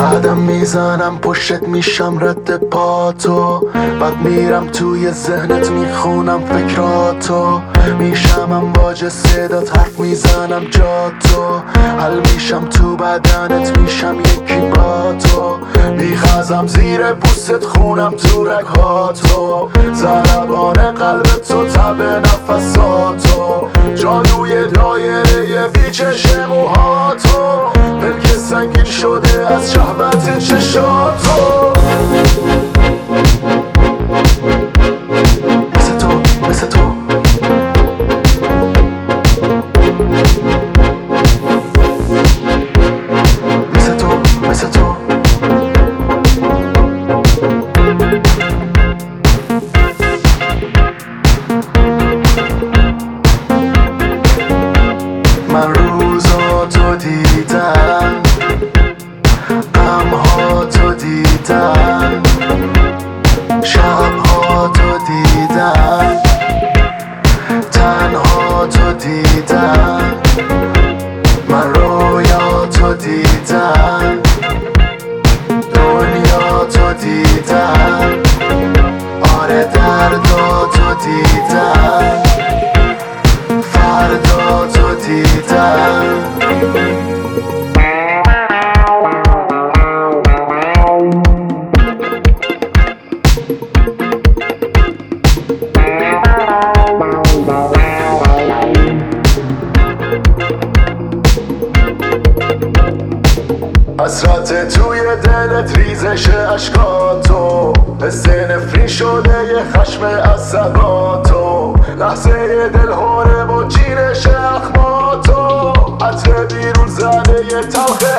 قدم میزنم پشت میشم رد پاتو، بعد میرم توی ذهنت میخونم فکراتو، میشم امواج صدات حرف میزنم جاتو، حل میشم تو بدنت میشم یکی با تو، میخزم زیر پوستت خونم تو رگهاتو، ضربان قلب تو تب نفساتو، جادوی دایره پیچش موهاتو، ملک سنگین شده از شهوت چشاتو. مثل تو مثل تو مثل تو مثل تو من روزاتو دیدم، غمهاتو دیدم، شبهاتو دیدم، تنهاتو دیدم، من رویاتو دیدم، دنیاتو دیدم، آره درداتو دیدم، فرداتو دیدم. حسرت توی دلت ریزش اشکاتو، حس نفرین شده یه خشم عصباتو، لحظه دلهوره با چینش اخماتو، عطر بیرون زده یه تلخ